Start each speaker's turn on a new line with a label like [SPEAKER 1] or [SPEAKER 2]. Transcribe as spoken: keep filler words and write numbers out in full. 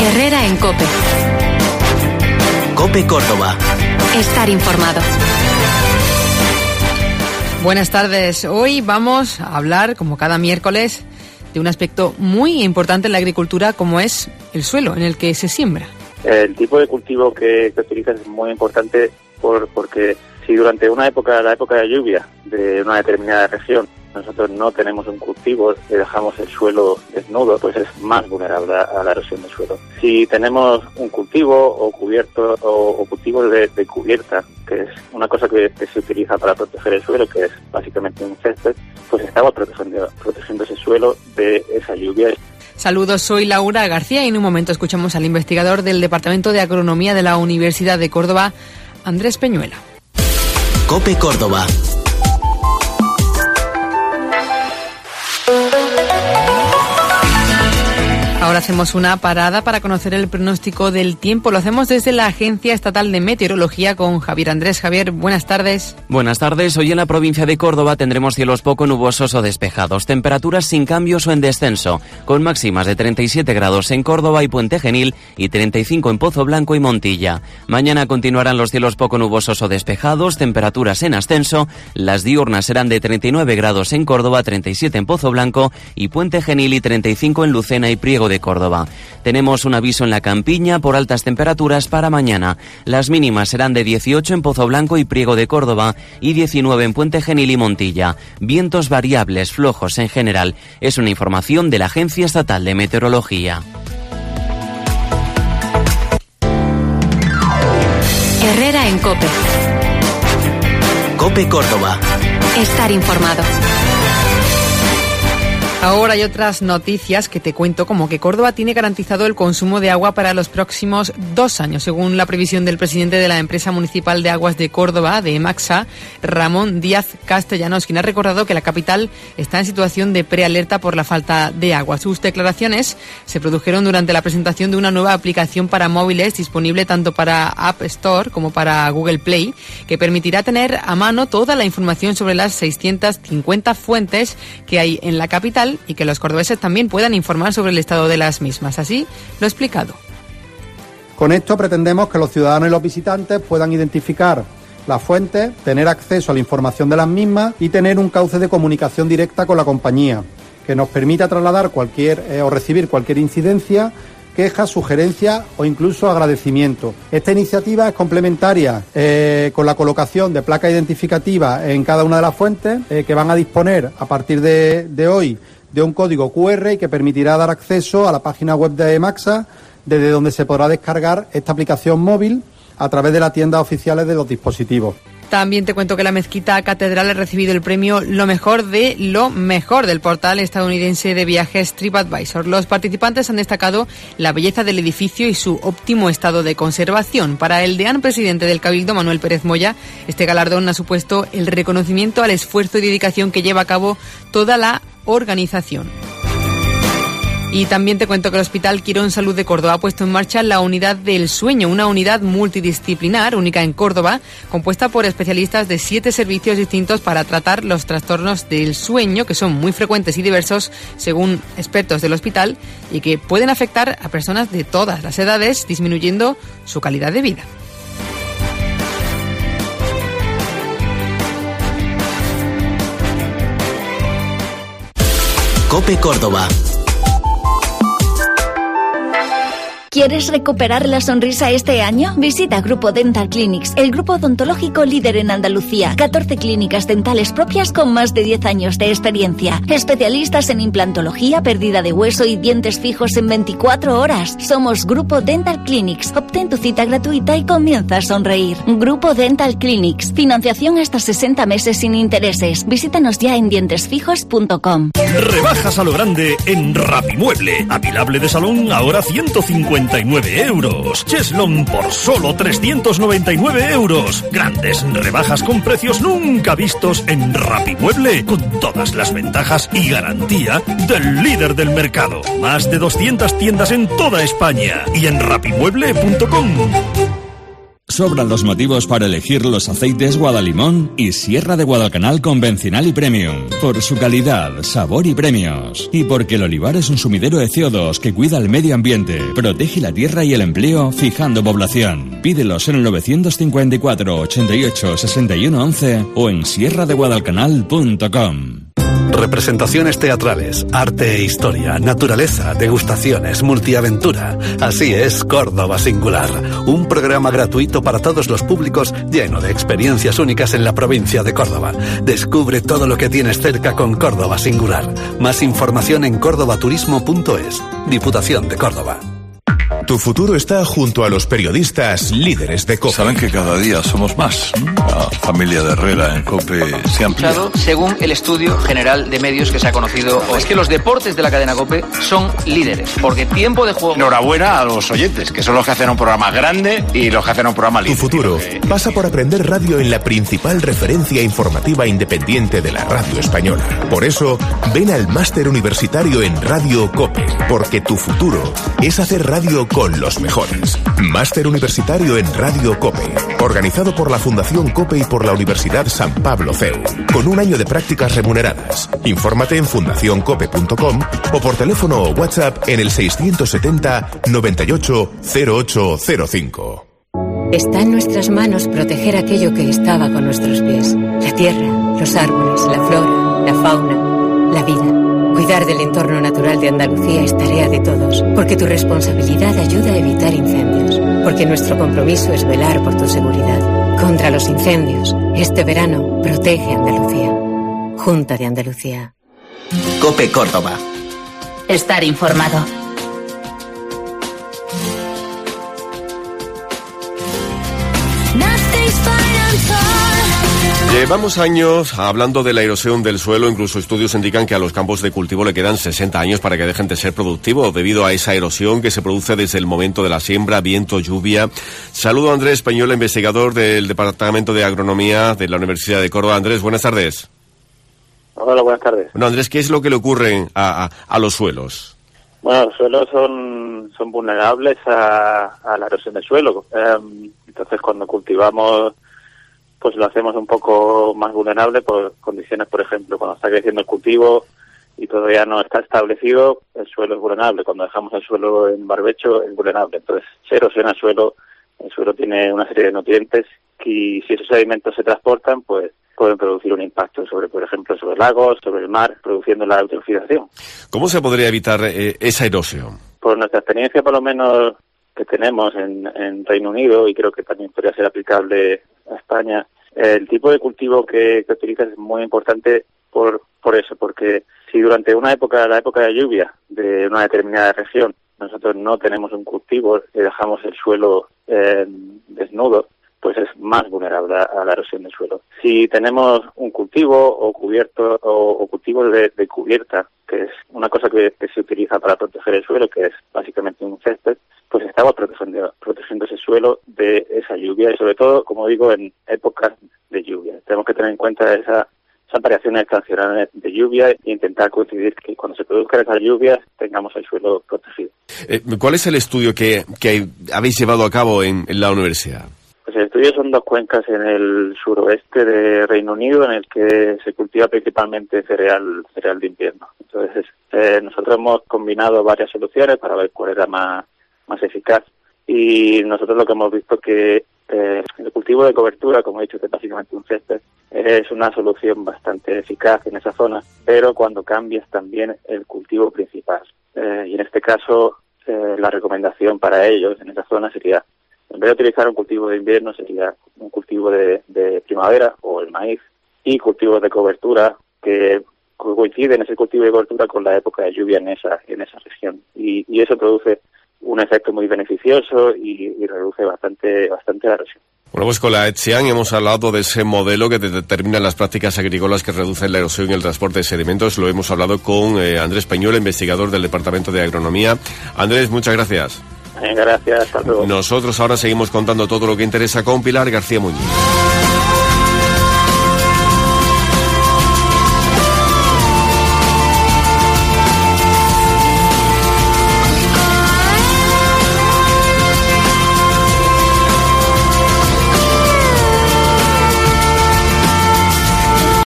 [SPEAKER 1] Herrera en COPE.
[SPEAKER 2] COPE Córdoba.
[SPEAKER 1] Estar informado.
[SPEAKER 3] Buenas tardes. Hoy vamos a hablar, como cada miércoles, de un aspecto muy importante en la agricultura, como es el suelo en el que se siembra.
[SPEAKER 4] El tipo de cultivo que, que utilizas es muy importante por, porque si durante una época, la época de lluvia de una determinada región, nosotros no tenemos un cultivo y dejamos el suelo desnudo, pues es más vulnerable a la erosión del suelo. Si tenemos un cultivo o cubierto o, o cultivos de, de cubierta, que es una cosa que, que se utiliza para proteger el suelo, que es básicamente un césped, pues estamos protegiendo, protegiendo ese suelo de esa lluvia.
[SPEAKER 3] Saludos, soy Laura García y en un momento escuchamos al investigador del Departamento de Agronomía de la Universidad de Córdoba, Andrés Peñuela.
[SPEAKER 2] COPE Córdoba.
[SPEAKER 3] Ahora hacemos una parada para conocer el pronóstico del tiempo. Lo hacemos desde la Agencia Estatal de Meteorología con Javier Andrés. Javier, buenas tardes.
[SPEAKER 5] Buenas tardes. Hoy en la provincia de Córdoba tendremos cielos poco nubosos o despejados, temperaturas sin cambios o en descenso, con máximas de treinta y siete grados en Córdoba y Puente Genil y treinta y cinco en Pozo Blanco y Montilla. Mañana continuarán los cielos poco nubosos o despejados, temperaturas en ascenso. Las diurnas serán de treinta y nueve grados en Córdoba, treinta y siete en Pozo Blanco y Puente Genil y treinta y cinco en Lucena y Priego de Córdoba. Tenemos un aviso en la Campiña por altas temperaturas para mañana. Las mínimas serán de dieciocho en Pozo Blanco y Priego de Córdoba y diecinueve en Puente Genil y Montilla. Vientos variables, flojos en general. Es una información de la Agencia Estatal de Meteorología.
[SPEAKER 1] Herrera en COPE.
[SPEAKER 2] COPE Córdoba.
[SPEAKER 1] Estar informado.
[SPEAKER 3] Ahora hay otras noticias que te cuento, como que Córdoba tiene garantizado el consumo de agua para los próximos dos años, según la previsión del presidente de la empresa municipal de aguas de Córdoba, de EMACSA, Ramón Díaz Castellanos, quien ha recordado que la capital está en situación de prealerta por la falta de agua. Sus declaraciones se produjeron durante la presentación de una nueva aplicación para móviles disponible tanto para App Store como para Google Play, que permitirá tener a mano toda la información sobre las seiscientas cincuenta fuentes que hay en la capital y que los cordobeses también puedan informar sobre el estado de las mismas. Así lo he explicado.
[SPEAKER 6] Con esto pretendemos que los ciudadanos y los visitantes puedan identificar las fuentes, tener acceso a la información de las mismas y tener un cauce de comunicación directa con la compañía, que nos permita trasladar cualquier eh, o recibir cualquier incidencia, quejas, sugerencias o incluso agradecimiento. Esta iniciativa es complementaria eh, con la colocación de placas identificativas en cada una de las fuentes eh, que van a disponer a partir de, de hoy de un código cu erre y que permitirá dar acceso a la página web de EMACSA, desde donde se podrá descargar esta aplicación móvil a través de las tiendas oficiales de los dispositivos.
[SPEAKER 3] También te cuento que la Mezquita Catedral ha recibido el premio Lo Mejor de Lo Mejor del portal estadounidense de viajes TripAdvisor. Los participantes han destacado la belleza del edificio y su óptimo estado de conservación. Para el deán presidente del Cabildo, Manuel Pérez Moya, este galardón ha supuesto el reconocimiento al esfuerzo y dedicación que lleva a cabo toda la organización. Y también te cuento que el Hospital Quirón Salud de Córdoba ha puesto en marcha la Unidad del Sueño, una unidad multidisciplinar única en Córdoba, compuesta por especialistas de siete servicios distintos para tratar los trastornos del sueño, que son muy frecuentes y diversos, según expertos del hospital, y que pueden afectar a personas de todas las edades, disminuyendo su calidad de vida.
[SPEAKER 2] COPE Córdoba.
[SPEAKER 7] ¿Quieres recuperar la sonrisa este año? Visita Grupo Dental Clinics, el grupo odontológico líder en Andalucía. catorce clínicas dentales propias con más de diez años de experiencia. Especialistas en implantología, pérdida de hueso y dientes fijos en veinticuatro horas. Somos Grupo Dental Clinics. Obtén tu cita gratuita y comienza a sonreír. Grupo Dental Clinics. Financiación hasta sesenta meses sin intereses. Visítanos ya en dientes fijos punto com.
[SPEAKER 8] Rebajas a lo grande en Rapimueble. Apilable de salón ahora ciento cincuenta y nueve euros. Cheslon por solo trescientos noventa y nueve euros. Grandes rebajas con precios nunca vistos en Rapimueble, con todas las ventajas y garantía del líder del mercado. Más de doscientas tiendas en toda España y en rapimueble punto com.
[SPEAKER 9] Sobran los motivos para elegir los aceites Guadalimón y Sierra de Guadalcanal convencional y premium. Por su calidad, sabor y premios. Y porque el olivar es un sumidero de C O dos que cuida el medio ambiente, protege la tierra y el empleo, fijando población. Pídelos en el novecientos cincuenta y cuatro, ochenta y ocho, sesenta y uno once o en sierra de guadalcanal punto com.
[SPEAKER 10] Representaciones teatrales, arte e historia, naturaleza, degustaciones, multiaventura. Así es Córdoba Singular, un programa gratuito para todos los públicos lleno de experiencias únicas en la provincia de Córdoba. Descubre todo lo que tienes cerca con Córdoba Singular. Más información en córdoba turismo punto es. Diputación de Córdoba.
[SPEAKER 11] Tu futuro está junto a los periodistas líderes de COPE.
[SPEAKER 12] Saben que cada día somos más. La familia de Herrera en COPE se amplía.
[SPEAKER 13] Según el estudio general de medios que se ha conocido, es que los deportes de la cadena COPE son líderes, porque tiempo de juego...
[SPEAKER 14] Enhorabuena a los oyentes, que son los que hacen un programa grande y los que hacen un programa líder.
[SPEAKER 11] Tu futuro pasa por aprender radio en la principal referencia informativa independiente de la radio española. Por eso, ven al máster universitario en Radio COPE, porque tu futuro es hacer radio con los mejores. Máster universitario en Radio COPE, organizado por la Fundación COPE y por la Universidad San Pablo C E U, con un año de prácticas remuneradas. Infórmate en fundación cope punto com o por teléfono o WhatsApp en el seiscientos setenta, noventa y ocho, cero ocho cero cinco.
[SPEAKER 15] Está en nuestras manos proteger aquello que estaba con nuestros pies. La tierra, los árboles, la flora, la fauna, la vida. Cuidar del entorno natural de Andalucía es tarea de todos, porque tu responsabilidad ayuda a evitar incendios, porque nuestro compromiso es velar por tu seguridad. Contra los incendios, este verano, protege Andalucía. Junta de Andalucía.
[SPEAKER 2] COPE Córdoba.
[SPEAKER 16] Estar informado.
[SPEAKER 17] Llevamos años hablando de la erosión del suelo, incluso estudios indican que a los campos de cultivo le quedan sesenta años para que dejen de ser productivos debido a esa erosión que se produce desde el momento de la siembra, viento, lluvia. Saludo a Andrés Peñuela, investigador del Departamento de Agronomía de la Universidad de Córdoba. Andrés, buenas tardes.
[SPEAKER 4] Hola, buenas tardes.
[SPEAKER 17] Bueno, Andrés, ¿qué es lo que le ocurre a, a, a los suelos?
[SPEAKER 4] Bueno, los suelos son, son vulnerables a, a la erosión del suelo. Eh, entonces, cuando cultivamos, pues lo hacemos un poco más vulnerable por condiciones, por ejemplo, cuando está creciendo el cultivo y todavía no está establecido, el suelo es vulnerable. Cuando dejamos el suelo en barbecho, es vulnerable. Entonces, se erosiona el suelo, el suelo tiene una serie de nutrientes y si esos sedimentos se transportan, pues pueden producir un impacto sobre, por ejemplo, sobre lagos, sobre el mar, produciendo la eutrofización.
[SPEAKER 17] ¿Cómo se podría evitar eh, esa erosión?
[SPEAKER 4] Por nuestra experiencia, por lo menos, que tenemos en, en Reino Unido, y creo que también podría ser aplicable a España, el tipo de cultivo que, que utilizas es muy importante por, por eso, porque si durante una época, la época de lluvia de una determinada región, nosotros no tenemos un cultivo y dejamos el suelo eh, desnudo, pues es más vulnerable a la erosión del suelo. Si tenemos un cultivo o cubierto o, o cultivo de, de cubierta, que es una cosa que, que se utiliza para proteger el suelo, que es básicamente un césped, pues estamos protegiendo, protegiendo ese suelo de esa lluvia y sobre todo, como digo, en épocas de lluvia. Tenemos que tener en cuenta esa, esas variaciones estacionales de lluvia e intentar coincidir que cuando se produzcan esas lluvias tengamos el suelo protegido.
[SPEAKER 17] Eh, ¿Cuál es el estudio que, que habéis llevado a cabo en, en la universidad?
[SPEAKER 4] Pues el estudio son dos cuencas en el suroeste de Reino Unido en el que se cultiva principalmente cereal, cereal de invierno. Entonces, eh, nosotros hemos combinado varias soluciones para ver cuál era más más eficaz y nosotros lo que hemos visto que eh, el cultivo de cobertura, como he dicho, que es básicamente un césped, es una solución bastante eficaz en esa zona, pero cuando cambias también el cultivo principal. Eh, y en este caso, eh, la recomendación para ellos en esa zona sería, en vez de utilizar un cultivo de invierno, sería un cultivo de, de primavera o el maíz y cultivos de cobertura que coinciden ese cultivo de cobertura con la época de lluvia en esa en esa región y, y eso produce un efecto muy beneficioso y, y reduce bastante bastante la erosión.
[SPEAKER 17] Bueno, pues con la ETSIAN hemos hablado de ese modelo que determina las prácticas agrícolas que reducen la erosión y el transporte de sedimentos. Lo hemos hablado con eh, Andrés Peñuela, investigador del Departamento de Agronomía. Andrés, muchas gracias.
[SPEAKER 4] Venga, gracias. Hasta luego.
[SPEAKER 17] Nosotros ahora seguimos contando todo lo que interesa con Pilar García Muñiz.